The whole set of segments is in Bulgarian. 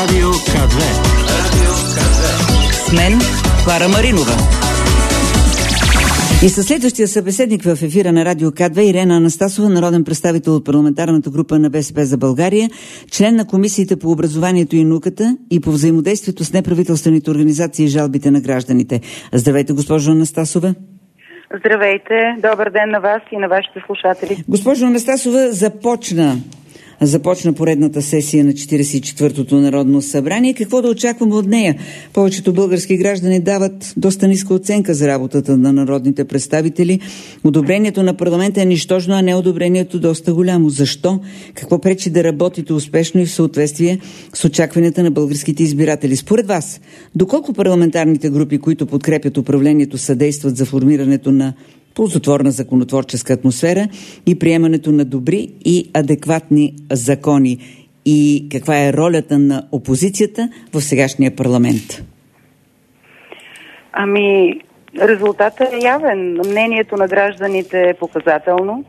Радио К2. С мен Клара Маринова. И със следващия събеседник в ефира на Радио К2 Ирена Анастасова, народен представител от парламентарната група на БСП за България, член на Комисията по образованието и науката и по взаимодействието с неправителствените организации и жалбите на гражданите. Здравейте, госпожо Анастасова. Здравейте, добър ден на вас и на вашите слушатели. Госпожо Анастасова, започна поредната сесия на 44-то Народно събрание. Какво да очакваме от нея? Повечето български граждани дават доста ниска оценка за работата на народните представители. Одобрението на парламента е нищожно, а неодобрението доста голямо. Защо? Какво пречи да работите успешно и в съответствие с очакванията на българските избиратели? Според вас, доколко парламентарните групи, които подкрепят управлението, съдействат за формирането на ползотворна законотворческа атмосфера и приемането на добри и адекватни закони? И каква е ролята на опозицията в сегашния парламент? Резултатът е явен. Мнението на гражданите е показателно.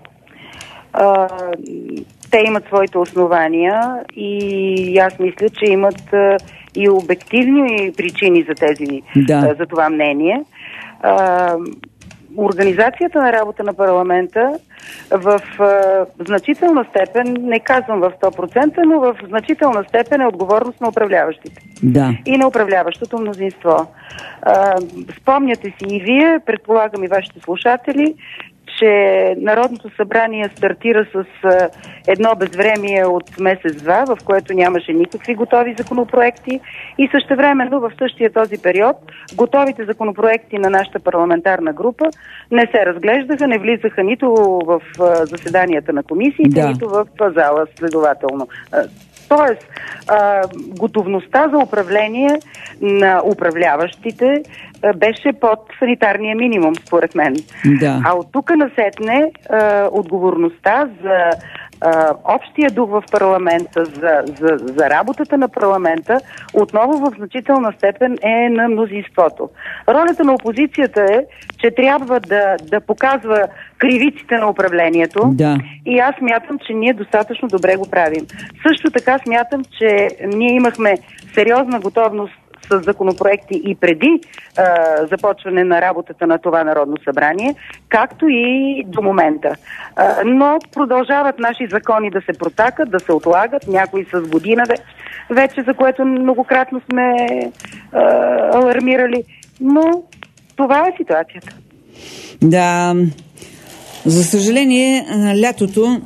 Те имат своите основания и аз мисля, че имат и обективни причини за това мнение. Организацията на работа на парламента в значителна степен, не казвам в 100%, но в значителна степен е отговорност на управляващите. Да. И на управляващото мнозинство. Спомняте си и вие, предполагам и вашите слушатели, че Народното събрание стартира с едно безвремие от месец-два, в което нямаше никакви готови законопроекти и същевременно в същия този период готовите законопроекти на нашата парламентарна група не се разглеждаха, не влизаха нито в заседанията на комисиите, нито в зала, следователно. Тоест, готовността за управление на управляващите беше под санитарния минимум, според мен. Да. А от тук насетне отговорността за общия дух в парламента, за работата на парламента, отново в значителна степен е на мнозинството. Ролята на опозицията е, че трябва да показва кривиците на управлението. Да. И аз смятам, че ние достатъчно добре го правим. Също така смятам, че ние имахме сериозна готовност с законопроекти и преди започване на работата на това Народно събрание, както и до момента. Но продължават наши закони да се протакат, да се отлагат, някои с година вече, за което многократно сме алармирали. Но това е ситуацията. Да, за съжаление, лятото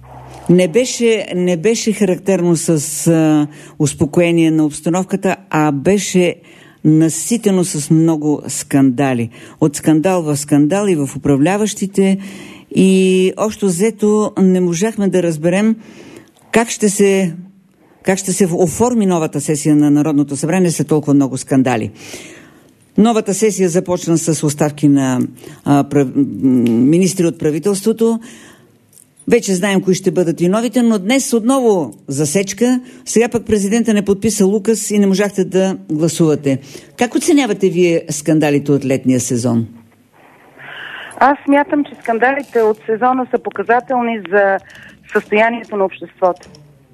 не беше характерно с успокоение на обстановката, а беше наситено с много скандали. От скандал в скандал и в управляващите, и общо взето не можахме да разберем как ще се оформи новата сесия на Народното събрание след толкова много скандали. Новата сесия започна с оставки на министри от правителството. Вече знаем кои ще бъдат и новите, но днес отново засечка. Сега пък президента не подписа указ и не можахте да гласувате. Как оценявате вие скандалите от летния сезон? Аз смятам, че скандалите от сезона са показателни за състоянието на обществото.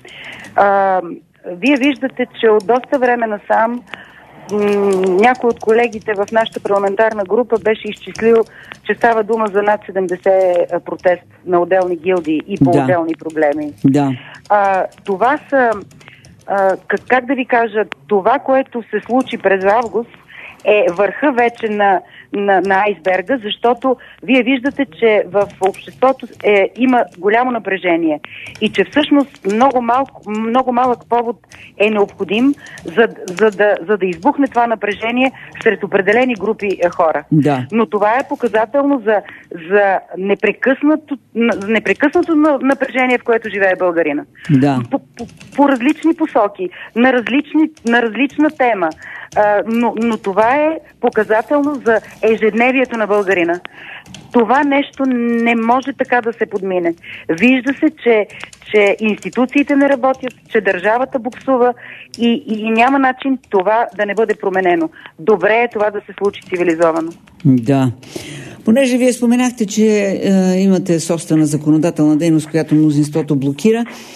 Вие виждате, че от доста време насам някой от колегите в нашата парламентарна група беше изчислил, че става дума за над 70 протест на отделни гилдии и по отделни проблеми. Да. Това са, как да ви кажа, това, което се случи през август, е върха вече на айсберга, защото вие виждате, че в обществото има голямо напрежение и че всъщност много малък повод е необходим, за да избухне това напрежение сред определени групи хора. Да. Но това е показателно за непрекъснато напрежение, в което живее българина. Да. По различни посоки, на различна тема. Но това е показателно за ежедневието на българина. Това нещо не може така да се подмине. Вижда се, че институциите не работят, че държавата буксува и няма начин това да не бъде променено. Добре е това да се случи цивилизовано. Да. Понеже вие споменахте, че имате собствена законодателна дейност, която мнозинството блокира,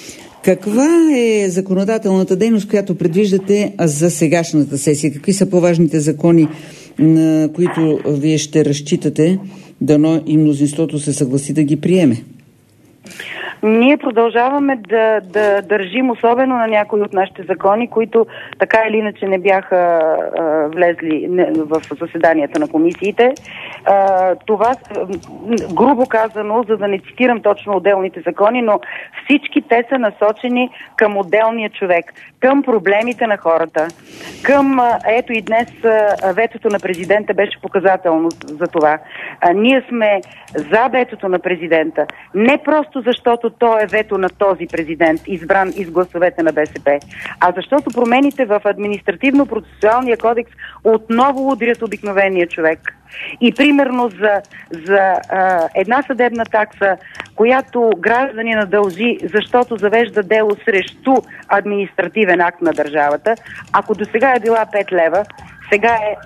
Каква е законодателната дейност, която предвиждате за сегашната сесия? Какви са по-важните закони, на които вие ще разчитате, дано и мнозинството се съгласи да ги приеме? Ние продължаваме да държим особено на някои от нашите закони, които така или иначе не бяха влезли в заседанията на комисиите. Това, грубо казано, за да не цитирам точно отделните закони, но всички те са насочени към отделния човек, към проблемите на хората. Ето и днес ветото на президента беше показателно за това. Ние сме за ветото на президента, не просто защото то е вето на този президент, избран из гласовете на БСП, а защото промените в административно-процесуалния кодекс отново удрят обикновения човек. И примерно за една съдебна такса, която гражданина дължи, защото завежда дело срещу административен акт на държавата, ако до сега е била 5 лева, сега е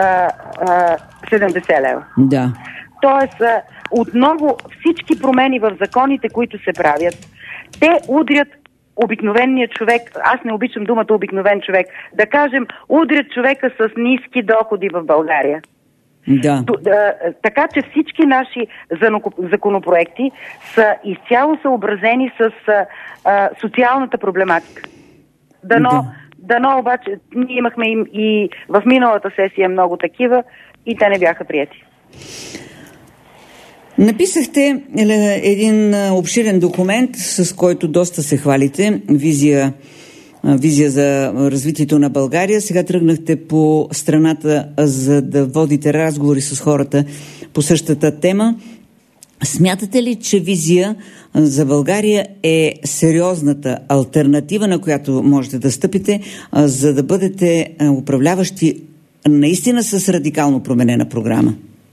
70 лева. Да. Тоест, отново всички промени в законите, които се правят, те удрят обикновения човек. Аз не обичам думата обикновен човек. Да кажем, удрят човека с ниски доходи в България. Да. Така че всички наши законопроекти са изцяло съобразени с социалната проблематика. Дано обаче, ние имахме и в миналата сесия много такива и те не бяха приети. Написахте един обширен документ, с който доста се хвалите, визия за развитието на България. Сега тръгнахте по страната, за да водите разговори с хората по същата тема. Смятате ли, че визия за България е сериозната алтернатива, на която можете да стъпите, за да бъдете управляващи наистина с радикално променена програма?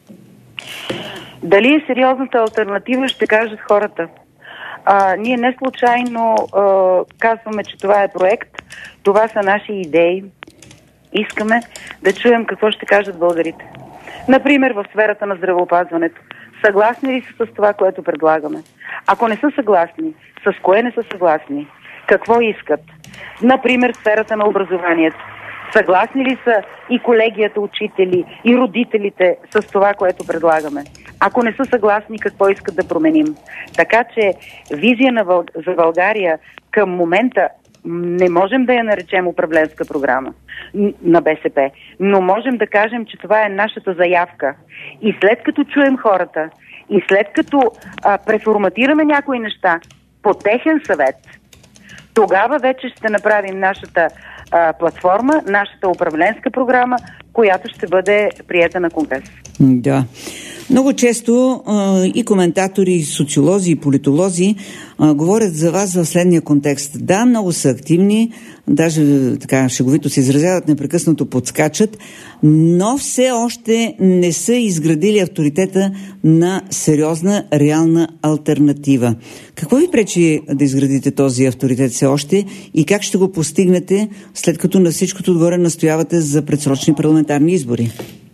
Дали е сериозната алтернатива, ще кажат хората. Ние не случайно казваме, че това е проект. Това са наши идеи. Искаме да чуем какво ще кажат българите. Например, в сферата на здравеопазването. Съгласни ли са с това, което предлагаме? Ако не са съгласни, с кое не са съгласни? Какво искат? Например, сферата на образованието. Съгласни ли са и колегията учители, и родителите с това, което предлагаме? Ако не са съгласни, какво искат да променим? Така че визия за България към момента не можем да я наречем управленска програма на БСП, но можем да кажем, че това е нашата заявка. И след като чуем хората, и след като преформатираме някои неща по техен съвет, тогава вече ще направим нашата платформа, нашата управленска програма, която ще бъде приета на Конгрес. Да. Много често и коментатори, и социолози, и политолози говорят за вас в следния контекст. Да, много са активни, даже така шеговито се изразяват, непрекъснато подскачат, но все още не са изградили авторитета на сериозна, реална алтернатива. Какво ви пречи да изградите този авторитет все още и как ще го постигнете, след като на всичкото отгоре настоявате за предсрочни парламентарни избори?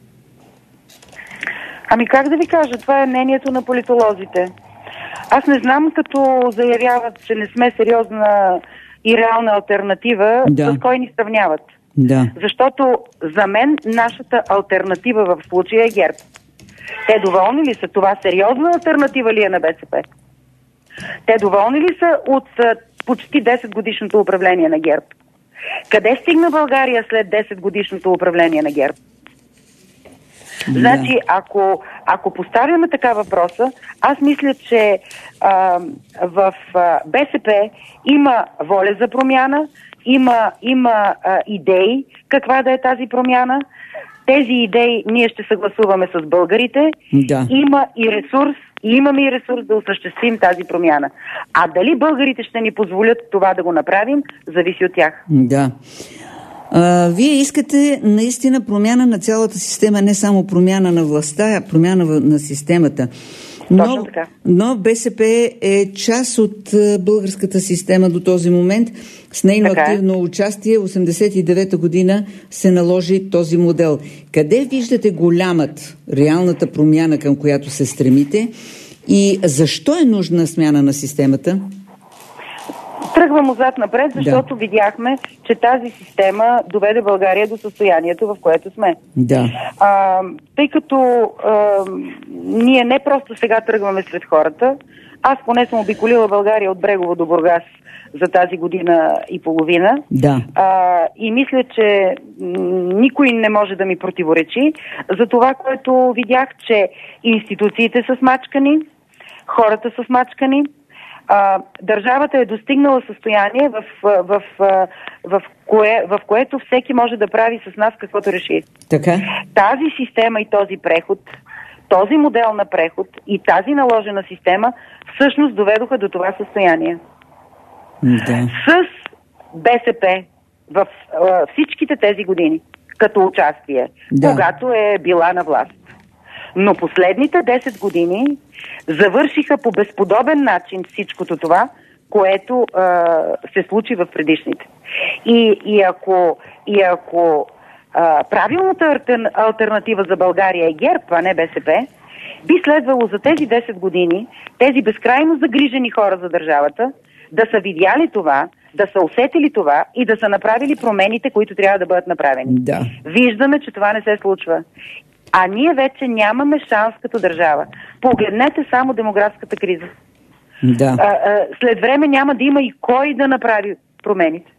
Ами как да ви кажа, това е мнението на политолозите. Аз не знам, като заявяват, че не сме сериозна и реална алтернатива, с кой ни сравняват. Да. Защото за мен нашата алтернатива в случая е ГЕРБ. Те доволни ли са? Това сериозна алтернатива ли е на БСП? Те доволни ли са от почти 10 годишното управление на ГЕРБ? Къде стигна България след 10 годишното управление на ГЕРБ? Да. Значи, ако поставяме така въпроса, аз мисля, че в БСП има воля за промяна, има идеи каква да е тази промяна. Тези идеи ние ще съгласуваме с българите. Да. Има и ресурс, и имаме и ресурс да осъществим тази промяна. А дали българите ще ни позволят това да го направим, зависи от тях. Да. Вие искате наистина промяна на цялата система, не само промяна на властта, а промяна на системата. Но БСП е част от българската система до този момент. С нейно активно участие 1989 година се наложи този модел. Къде виждате реалната промяна, към която се стремите и защо е нужна смяна на системата? тръгвам отзад напред, защото видяхме, че тази система доведе България до състоянието, в което сме. Да. Тъй като ние не просто сега тръгваме сред хората, аз поне съм обиколила България от Брегово до Бургас за тази година и половина. Да. И мисля, че никой не може да ми противоречи за това, което видях, че институциите са смачкани, хората са смачкани, държавата е достигнала състояние, в което всеки може да прави с нас каквото реши. Така. Тази система и този преход, този модел на преход и тази наложена система всъщност доведоха до това състояние. Да. С БСП в всичките тези години, като участие, когато е била на власт. Но последните 10 години завършиха по безподобен начин всичкото това, което се случи в предишните. И ако правилната алтернатива за България е ГЕРБ, а не БСП, би следвало за тези 10 години тези безкрайно загрижени хора за държавата да са видяли това, да са усетили това и да са направили промените, които трябва да бъдат направени. Да. Виждаме, че това не се случва. А ние вече нямаме шанс като държава. Погледнете само демографската криза. Да. След време няма да има и кой да направи промените.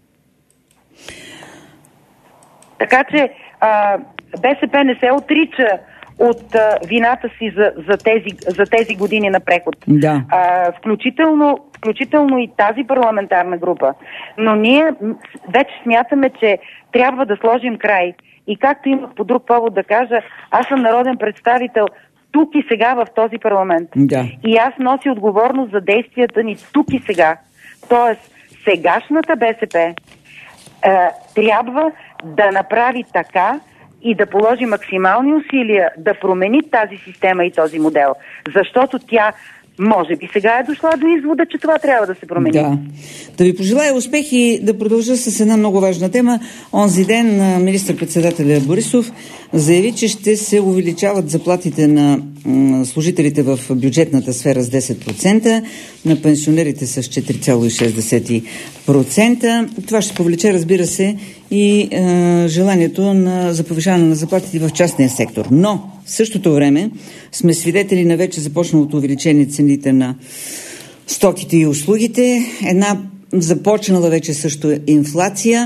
Така че БСП не се отрича от вината си за тези години на преход. Да. Включително и тази парламентарна група. Но ние вече смятаме, че трябва да сложим край. И както имах по друг повод да кажа, аз съм народен представител тук и сега в този парламент. Да. И аз нося отговорност за действията ни тук и сега. Тоест, сегашната БСП трябва да направи така и да положи максимални усилия да промени тази система и този модел. Защото тя може би сега е дошла до извода, че това трябва да се промени. Да. Да ви пожелая успех и да продължа с една много важна тема. Онзи ден министър-председателя Борисов заяви, че ще се увеличават заплатите на служителите в бюджетната сфера с 10%, на пенсионерите с 4,6%. Това ще повлече, разбира се, и желанието за повишаване на заплатите в частния сектор. Но в същото време сме свидетели на вече започналото увеличение цените на стоките и услугите. Една започнала вече също инфлация.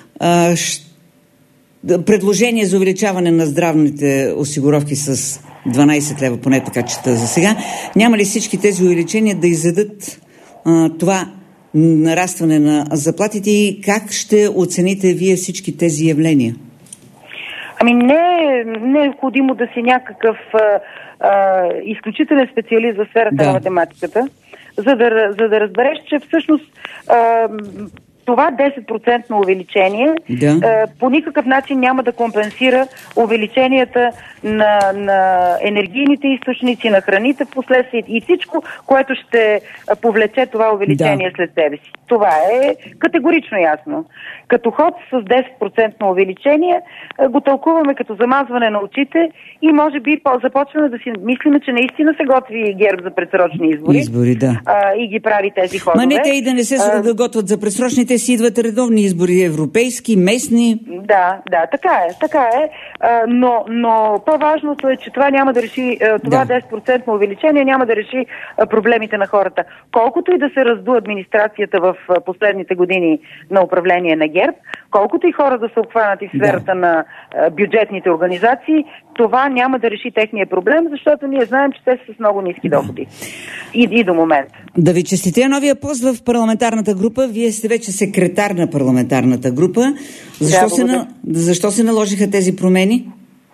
Предложение за увеличаване на здравните осигуровки с 12 лева, поне така чета за сега. Няма ли всички тези увеличения да изядат това нарастване на заплатите и как ще оцените вие всички тези явления? Ами не е необходимо да си някакъв изключителен специалист в сферата на математиката, за да разбереш, че всъщност това 10% увеличение по никакъв начин няма да компенсира увеличенията на енергийните източници, на храните в последствие и всичко, което ще повлече това увеличение след себе си. Това е категорично ясно. Като ход с 10% увеличение го тълкуваме като замазване на очите и може би започваме да си мислиме, че наистина се готви ГЕРБ за предсрочни избори. И ги прави тези ходове. Ма не те и да не се готвят за предсрочните, си идват редовни избори, европейски, местни. Да, така е. Но по-важното е, че това няма да реши, това 10% увеличение няма да реши проблемите на хората. Колкото и да се разду администрацията в последните години на управление на ГЕРБ, колкото и хора да са обхванати в сферата на бюджетните организации, това няма да реши техния проблем, защото ние знаем, че те са с много ниски доходи. И до момента. Да ви честитя новия пост в парламентарната група. Вие сте вече секретар на парламентарната група. Защо се наложиха тези промени?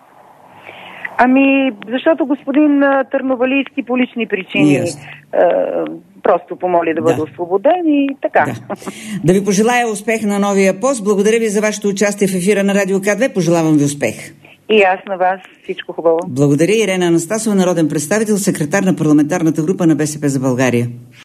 Ами, защото господин Търновалийски по лични причини просто помоли да бъде освободен и така. Да ви пожелая успех на новия пост. Благодаря ви за вашето участие в ефира на Радио К2. Пожелавам ви успех. И аз на вас. Всичко хубаво. Благодаря. Ирена Анастасова, народен представител, секретар на парламентарната група на БСП за България.